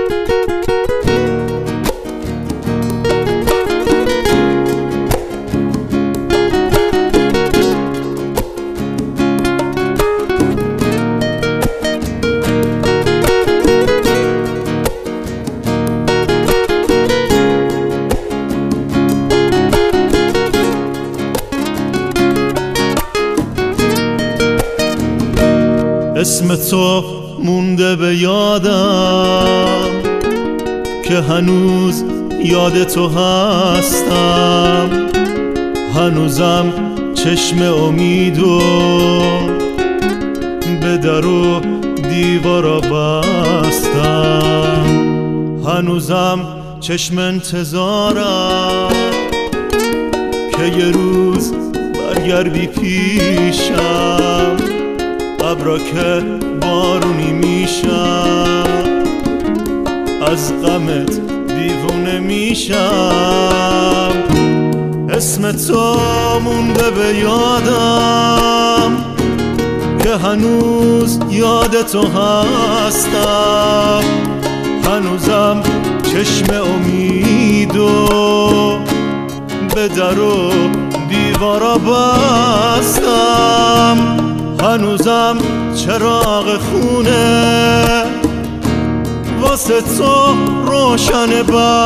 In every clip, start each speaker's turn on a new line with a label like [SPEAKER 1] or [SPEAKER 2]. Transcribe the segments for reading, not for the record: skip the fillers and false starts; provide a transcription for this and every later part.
[SPEAKER 1] اسم تو مونده به یادم که هنوز یاد تو هستم، هنوزم چشم امیدو به در و دیوارا بستم، هنوزم چشم انتظارم که یه روز برگردی پیشم، ابرا که بارونی میشم، از غمت دیوونه میشم. اسم تو مونده به یادم که هنوز یاد تو هستم، هنوزم چشم امیدو به در و دیوارا بستم، هنوزم چراغ خونه واسه تو روشن.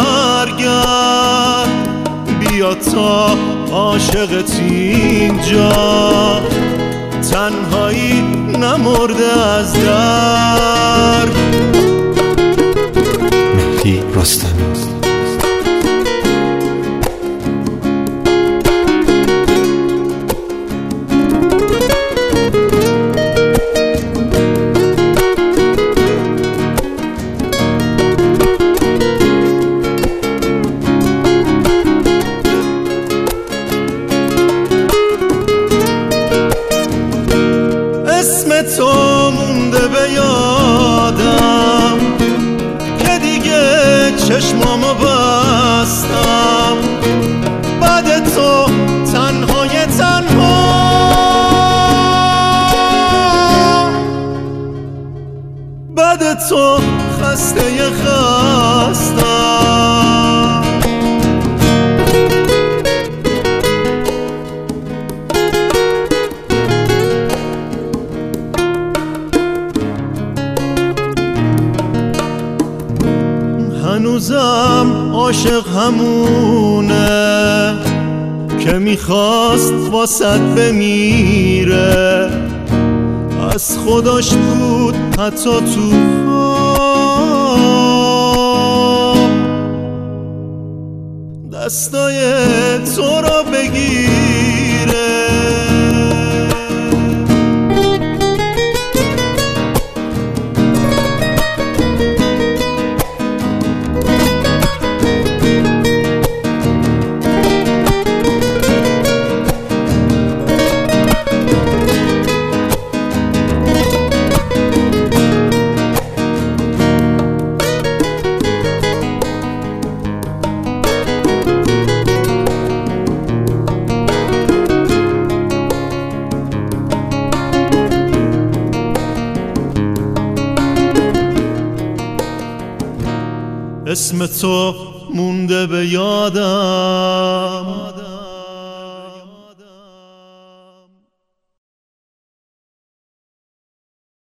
[SPEAKER 1] برگرد بیا تا عاشقت اینجا، تنهایی نمرده از درد.
[SPEAKER 2] مهدی رستمی.
[SPEAKER 1] اسم تو مونده به یادم که دیگه چشمامو بستم، بعد تو تنهای تنها، بعد تو خسته خستم. هنوزم عاشق همونه که میخواست واسط بمیره، از خودش بود حتی تو خواب دستای تو را بگیره. اسم تو مونده به یادم